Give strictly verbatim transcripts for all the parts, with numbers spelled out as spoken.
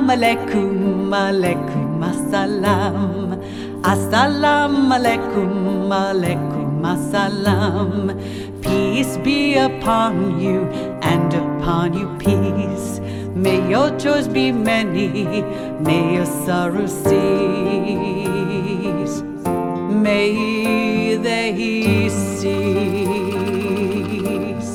alaikum, alaikum assalam. Assalamu alaikum, alaikum assalam. Peace be upon you and upon you peace. May your joys be many, may your sorrows cease. May they cease.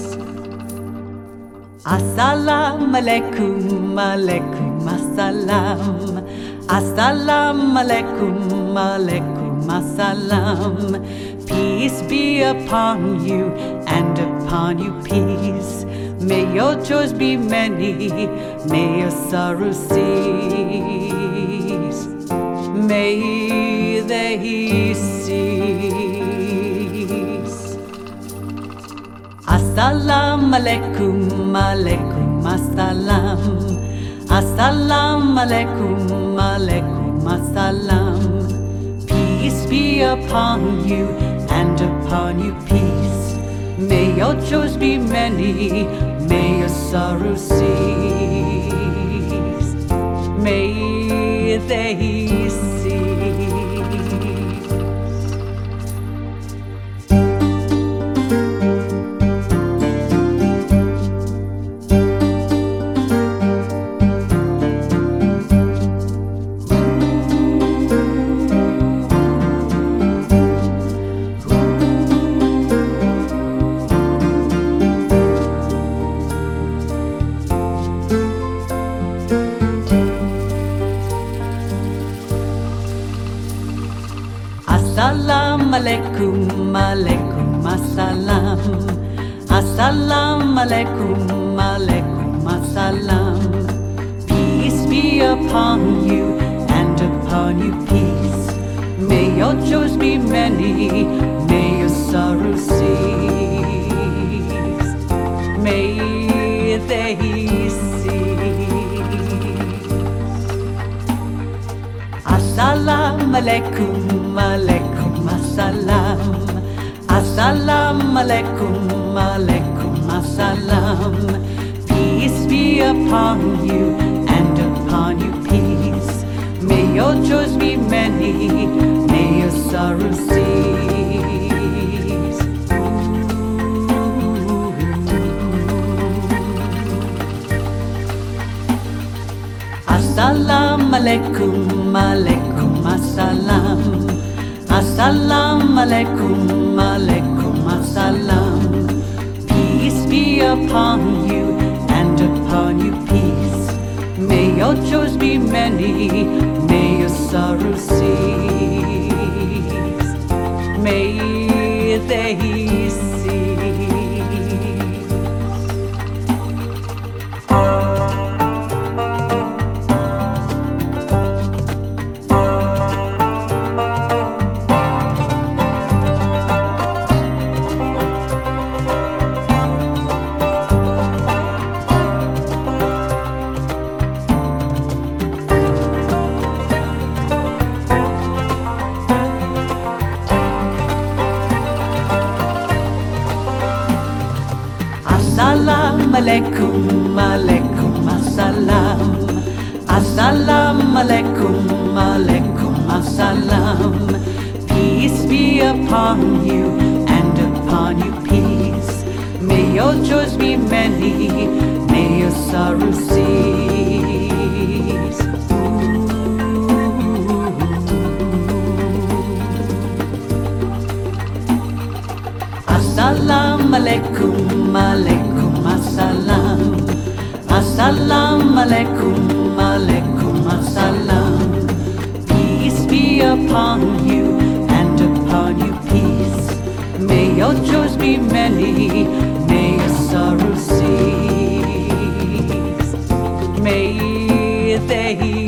Assalamu alaikum, alaikum assalam. Assalamu alaikum, alaikum assalam. Peace be upon you and upon you peace. May your joys be many, may your sorrows cease. May they cease. Assalamu alaikum, alaikum assalam. Assalamu alaikum, alaikum assalam. Peace be upon you and upon you peace. May your joys be many, may your sorrows cease. May they cease. Assalamu alaikum, alaikum assalam. Assalamu alaikum, alaikum assalam. Peace be upon you and upon you peace. May your joys be many, may your sorrows cease. May they cease. Assalamu alaikum, alaikum assalam. Assalamu alaikum, alaikum assalam. Peace be upon you and upon you peace. May your joys be many, may your sorrows cease. Assalamu alaikum, alaikum assalam. Assalamu alaikum, alaikum assalam. Peace be upon you and upon you peace. May your joys be many, may your sorrows cease. May they cease. Assalamu alaikum, alaikum assalam. Assalamu alaikum, alaikum assalam. Peace be upon you and upon you peace. May your joys be many, may your sorrows cease. Assalamu alaikum, alaikum assalam. Assalamu alaikum, alaikum assalam. Peace be upon you and upon you peace. May your joys be many, may your sorrows cease. May they